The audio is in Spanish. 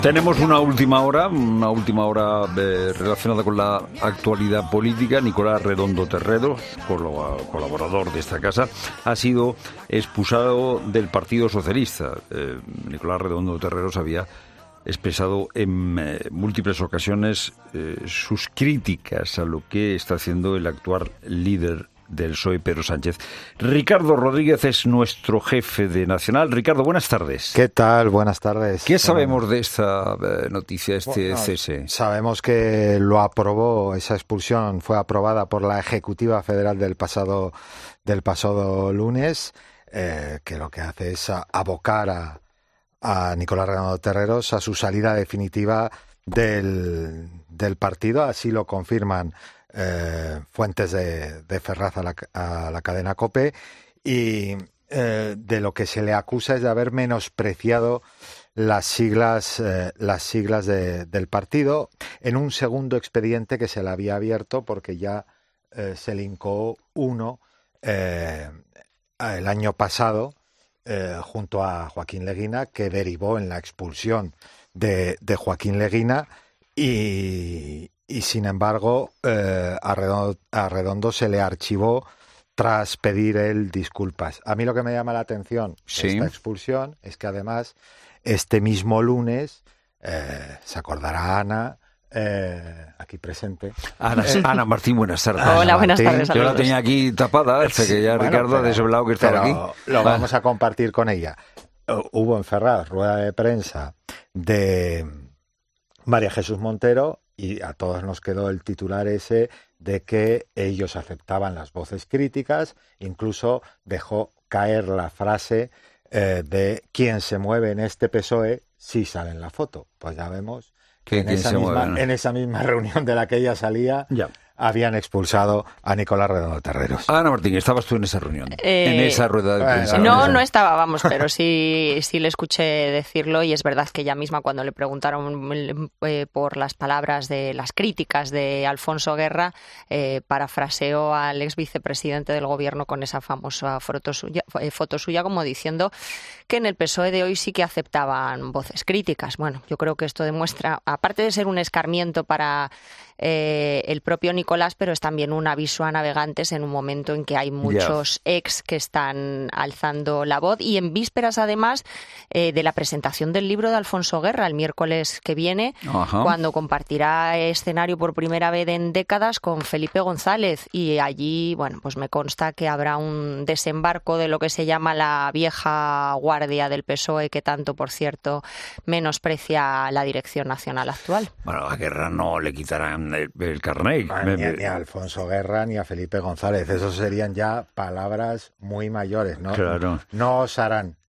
Tenemos una última hora relacionada con la actualidad política. Nicolás Redondo Terreros, colaborador de esta casa, ha sido expulsado del Partido Socialista. Nicolás Redondo Terreros había expresado en múltiples ocasiones sus críticas a lo que está haciendo el actual líder del PSOE, Pedro Sánchez. Ricardo Rodríguez es nuestro jefe de Nacional. Ricardo, buenas tardes. ¿Qué tal? Buenas tardes. ¿Qué sabemos de esta noticia, cese? Sabemos que lo aprobó, esa expulsión fue aprobada por la Ejecutiva Federal del pasado lunes, que lo que hace es abocar a Nicolás Redondo Terreros a su salida definitiva del partido. Así lo confirman fuentes de Ferraz a la cadena COPE, y de lo que se le acusa es de haber menospreciado las siglas del partido en un segundo expediente que se le había abierto, porque ya se le incoó uno el año pasado junto a Joaquín Leguina, que derivó en la expulsión de Joaquín Leguina, y sin embargo a Redondo se le archivó tras pedir él disculpas. A mí lo que me llama la atención de esta expulsión es que además este mismo lunes, se acordará Ana, aquí presente. Ana Martín, buenas tardes. Hola, buenas tardes. Yo la tenía aquí tapada, hasta que ya Ricardo ha desvelado que estaba aquí. Lo vamos a compartir con ella. Hubo en Ferraz rueda de prensa de María Jesús Montero, y a todos nos quedó el titular ese de que ellos aceptaban las voces críticas. Incluso dejó caer la frase de quien se mueve en este PSOE sí sale en la foto. Pues ya vemos que en esa misma reunión de la que ella salía habían expulsado a Nicolás Redondo Terreros. Ana Martín, ¿estabas tú en esa reunión? En esa rueda de prensa. No estaba, vamos, pero sí le escuché decirlo, y es verdad que ella misma, cuando le preguntaron por las palabras de las críticas de Alfonso Guerra, parafraseó al ex vicepresidente del gobierno con esa famosa foto suya, como diciendo que en el PSOE de hoy sí que aceptaban voces críticas. Bueno, yo creo que esto demuestra, aparte de ser un escarmiento para el propio Nicolás, pero es también un aviso a navegantes en un momento en que hay muchos ex que están alzando la voz, y en vísperas además de la presentación del libro de Alfonso Guerra el miércoles que viene, cuando compartirá escenario por primera vez en décadas con Felipe González, y allí, bueno, pues me consta que habrá un desembarco de lo que se llama la vieja guardia del PSOE, que tanto, por cierto, menosprecia la dirección nacional actual. Bueno, a Guerra no le quitarán el carnet. Ni a Alfonso Guerra ni a Felipe González. Esos serían ya palabras muy mayores, ¿no? Claro. No osarán